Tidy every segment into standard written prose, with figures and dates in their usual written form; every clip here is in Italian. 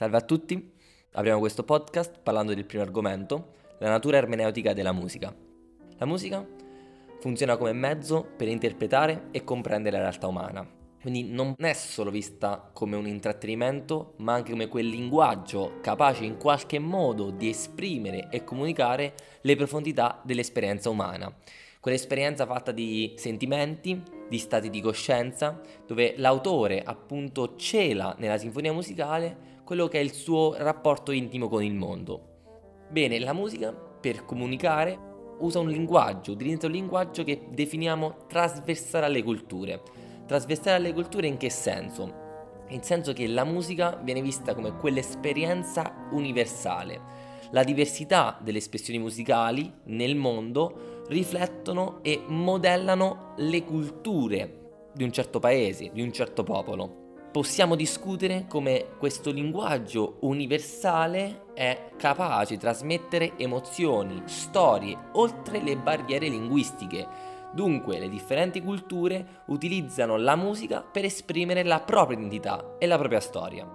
Salve a tutti, apriamo questo podcast parlando del primo argomento, la natura ermeneutica della musica. La musica funziona come mezzo per interpretare e comprendere la realtà umana, quindi non è solo vista come un intrattenimento, ma anche come quel linguaggio capace in qualche modo di esprimere e comunicare le profondità dell'esperienza umana. Quell'esperienza fatta di sentimenti, di stati di coscienza, dove l'autore appunto cela nella sinfonia musicale quello che è il suo rapporto intimo con il mondo. Bene, la musica per comunicare utilizza un linguaggio che definiamo trasversale alle culture. Trasversale alle culture in che senso? In senso che la musica viene vista come quell'esperienza universale. La diversità delle espressioni musicali nel mondo riflettono e modellano le culture di un certo paese, di un certo popolo. Possiamo discutere come questo linguaggio universale è capace di trasmettere emozioni, storie, oltre le barriere linguistiche. Dunque, le differenti culture utilizzano la musica per esprimere la propria identità e la propria storia.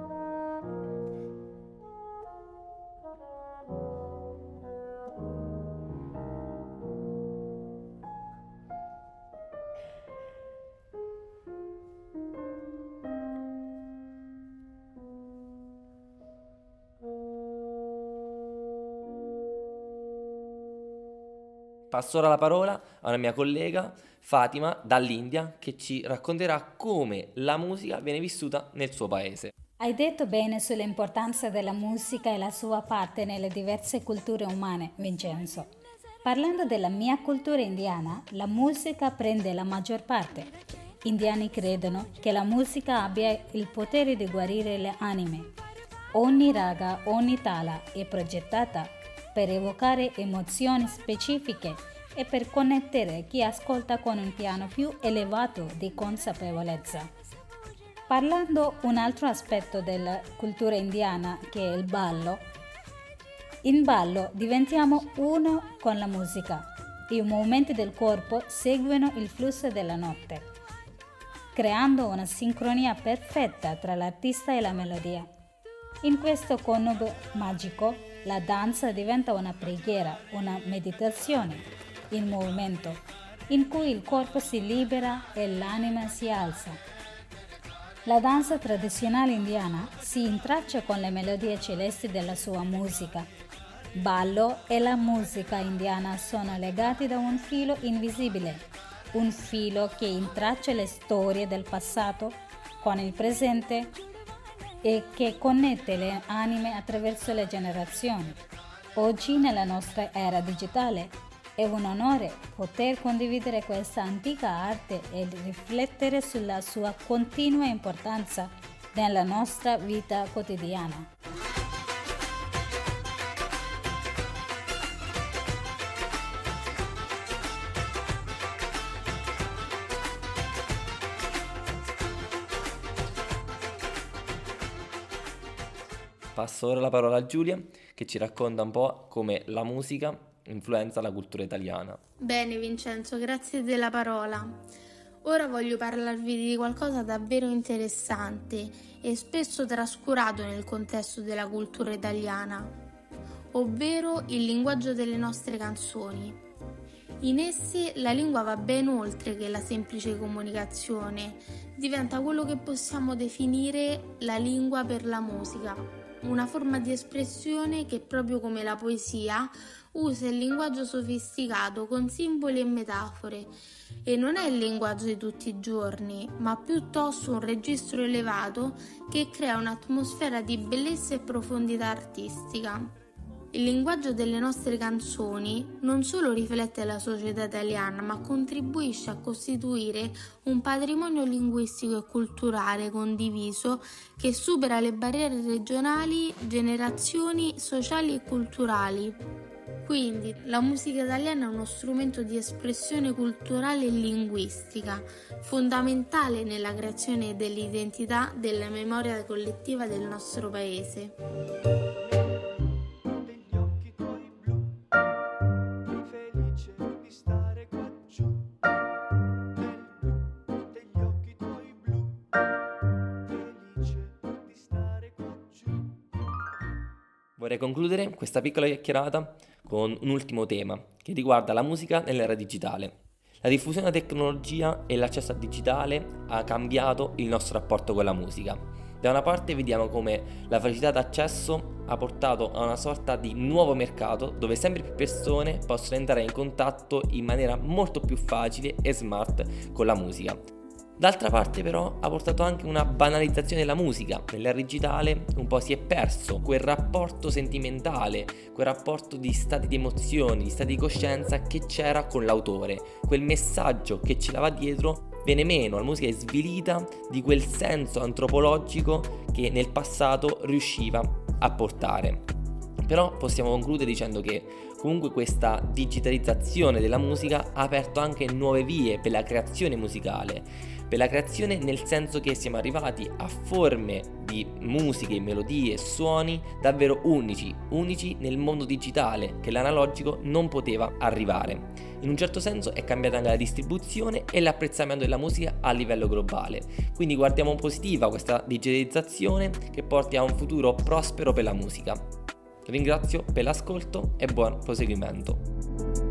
Passo ora la parola a una mia collega, Fatima, dall'India, che ci racconterà come la musica viene vissuta nel suo paese. Hai detto bene sull'importanza della musica e la sua parte nelle diverse culture umane, Vincenzo. Parlando della mia cultura indiana, la musica prende la maggior parte. Indiani credono che la musica abbia il potere di guarire le anime. Ogni raga, ogni tala è progettata per evocare emozioni specifiche e per connettere chi ascolta con un piano più elevato di consapevolezza. Parlando un altro aspetto della cultura indiana che è il ballo, in ballo diventiamo uno con la musica. I movimenti del corpo seguono il flusso della notte, creando una sincronia perfetta tra l'artista e la melodia. In questo connubio magico, la danza diventa una preghiera, una meditazione in movimento, in cui il corpo si libera e l'anima si alza. La danza tradizionale indiana si intreccia con le melodie celesti della sua musica. Ballo e la musica indiana sono legati da un filo invisibile, un filo che intreccia le storie del passato con il presente e che connette le anime attraverso le generazioni. Oggi, nella nostra era digitale, è un onore poter condividere questa antica arte e riflettere sulla sua continua importanza nella nostra vita quotidiana. Passo ora la parola a Giulia, che ci racconta un po' come la musica influenza la cultura italiana. Bene Vincenzo, grazie della parola. Ora voglio parlarvi di qualcosa davvero interessante e spesso trascurato nel contesto della cultura italiana, ovvero il linguaggio delle nostre canzoni. In esse la lingua va ben oltre che la semplice comunicazione, diventa quello che possiamo definire la lingua per la musica. Una forma di espressione che, proprio come la poesia, usa il linguaggio sofisticato con simboli e metafore, e non è il linguaggio di tutti i giorni, ma piuttosto un registro elevato che crea un'atmosfera di bellezza e profondità artistica. Il linguaggio delle nostre canzoni non solo riflette la società italiana, ma contribuisce a costituire un patrimonio linguistico e culturale condiviso che supera le barriere regionali, generazioni, sociali e culturali. Quindi la musica italiana è uno strumento di espressione culturale e linguistica, fondamentale nella creazione dell'identità della memoria collettiva del nostro paese. Vorrei concludere questa piccola chiacchierata con un ultimo tema che riguarda la musica nell'era digitale. La diffusione della tecnologia e l'accesso al digitale ha cambiato il nostro rapporto con la musica. Da una parte vediamo come la facilità d'accesso ha portato a una sorta di nuovo mercato dove sempre più persone possono entrare in contatto in maniera molto più facile e smart con la musica. D'altra parte però ha portato anche una banalizzazione della musica. Nell'era digitale un po' si è perso quel rapporto sentimentale, quel rapporto di stati di emozioni, di stati di coscienza che c'era con l'autore. Quel messaggio che ce l'ava dietro viene meno, la musica è svilita di quel senso antropologico che nel passato riusciva a portare. Però possiamo concludere dicendo che comunque questa digitalizzazione della musica ha aperto anche nuove vie per la creazione musicale, per la creazione nel senso che siamo arrivati a forme di musiche, melodie, suoni davvero unici nel mondo digitale che l'analogico non poteva arrivare. In un certo senso è cambiata anche la distribuzione e l'apprezzamento della musica a livello globale, quindi guardiamo positiva questa digitalizzazione che porti a un futuro prospero per la musica. Vi ringrazio per l'ascolto e buon proseguimento.